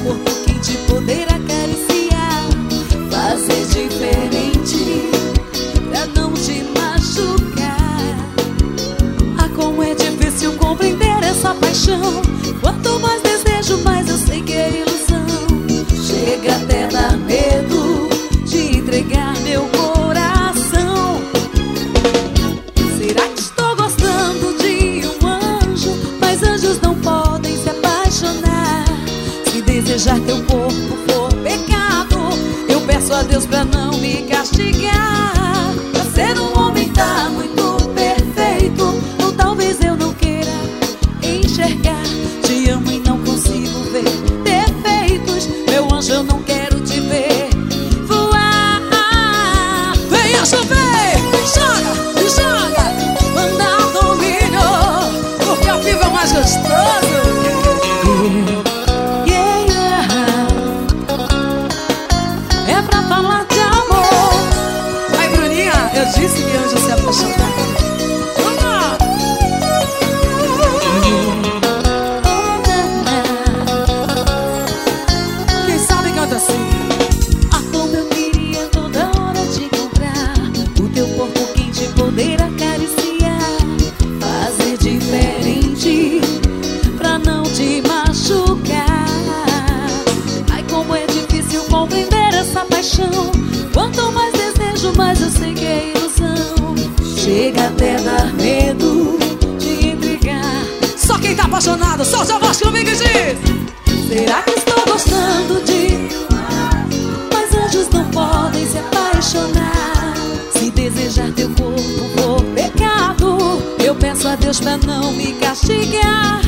corpo quente, poder acariciar, fazer diferente pra não te machucar. Ah, como é difícil compreender essa paixão. Quanto mais desejo, mais eu sei que é ilusão. Chega até dar medo de entregar meu coração. Será que estou gostando de um anjo? Mas anjos não podem se apaixonar. Se desejar teu corpo for pecado, eu peço a Deus pra não me castigar. Pra ser um homem tá muito perfeito, ou talvez eu não queira enxergar. Te amo e não consigo ver defeitos. Meu anjo, eu não quero te ver voar. Venha chover, joga, me joga, manda domínio, porque ao vivo é mais gostoso. É pra falar de amor. Ai, Bruninha, eu disse que anjo se apaixonar. Quem sabe canta assim. Ah, como eu queria toda hora te encontrar, o teu corpo quente, poder acariciar, fazer diferente pra não te machucar. Ai, como é difícil compreender essa paixão. Quanto mais desejo, mais eu sei que é ilusão. Chega até dar medo de entregar. Só quem tá apaixonado, solte a voz comigo e diz: será que estou gostando de? Mas anjos não podem se apaixonar. Se desejar teu corpo for pecado, eu peço a Deus pra não me castigar.